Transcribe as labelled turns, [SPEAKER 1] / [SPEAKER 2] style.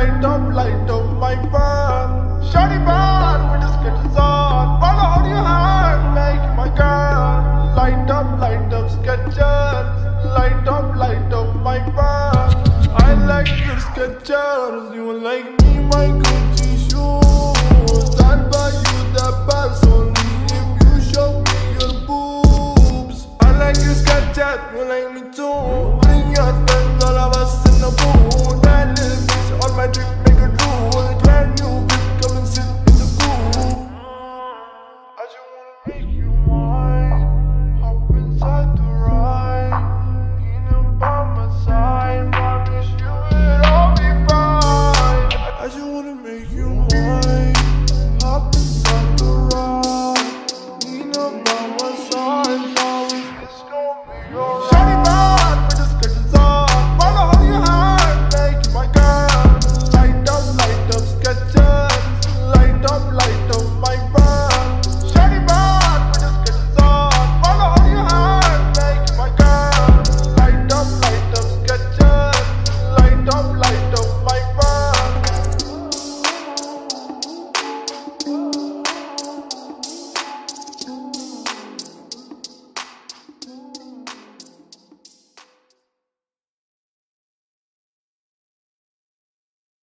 [SPEAKER 1] light up my van. Shawty bad with the sketches on. Follow hold your hand, make my girl. Light up sketches. Light up my van. I like your sketches, you like me, my Gucci shoes. I'll buy you the best only if you show me your boobs. I like your sketches, you like me too. Bring your friends, all of us in the mood. That little bitch on my trip.